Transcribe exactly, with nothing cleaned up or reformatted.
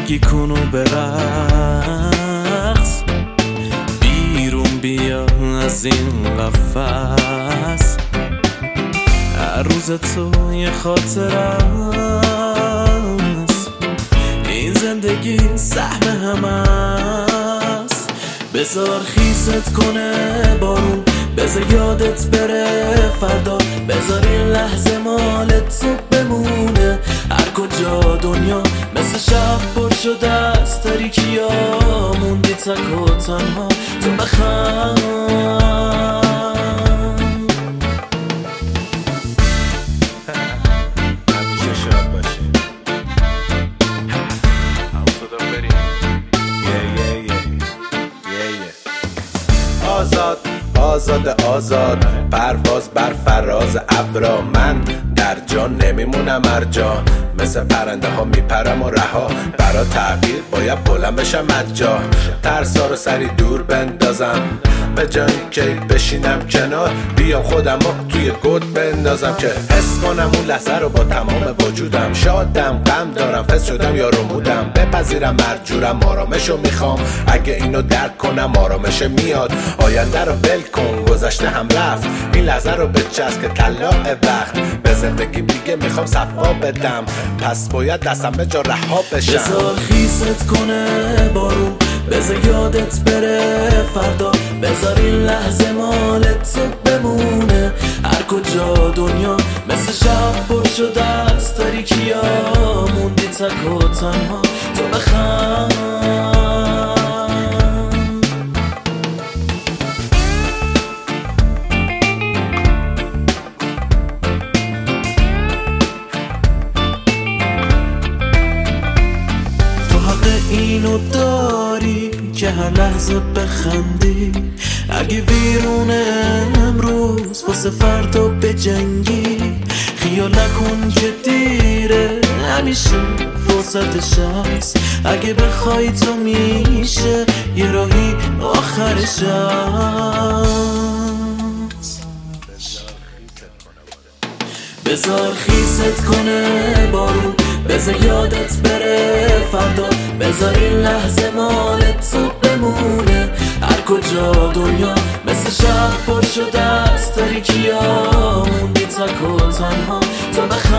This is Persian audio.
زندگی کن و برقص، بیرون بیا از این قفس. هر روز تو یه خاطر است، این زندگی سهم هم است. بذار خیست کنه بارون، بذار یادت بره فردا، بذار این لحظه مال تو بمونه. هر کجا دنیا مثل شب پر شده است، تاریکی ها موندی تک و تنها، تو بخند. همیشه شاد باشی. همونطور بریم. یه یه یه یه یه آزاد آزاد آزاد، پرواز بر فراز ابرا. من در جا نمیمونم ارجا، مثل پرنده ها میپرم و رها. برا تغییر باید بلند بشم از جا، ترسا رو سری دور بندازم. به جایی که بشینم کنار، بیام خودم رو توی گود بندازم که حس کنم اون لحظه رو با تمام وجودم. شادم غم دارم فس شدم یا رمودم، بپذیرم مرجورم آرامشو میخوام. اگه اینو درک کنم آرامش میاد، آینده رو ول کن گذشته هم رفت. این لحظه رو بچسب که طلاع وقت، به زندگی دیگه میخوام صفا بدم، پس باید دستم به جا رها بشم. بذار خیست کنه بارون، بذار یادت بره فردا، بذار این لحظه مال تو بمونه. هر کجا دنیا مثل شب پر شده است، تاریکی ها موندی تک و تنها، تو بخند. اینو داری که هر لحظه بخندی، اگه ویرون امروز واسه فردا بجنگی. خیال نکن که دیره، همیشه فرصتش هست. اگه بخوای تو میشه یه راهی آخرش هست. بذار خیست کنه بارون، بذار یادت بره فردا، بذار این لحظه مال تو بمونه. هر کجا دنیا مثل شب پر شده است، تاریکی ها موندی تک و تنها، تو بخند.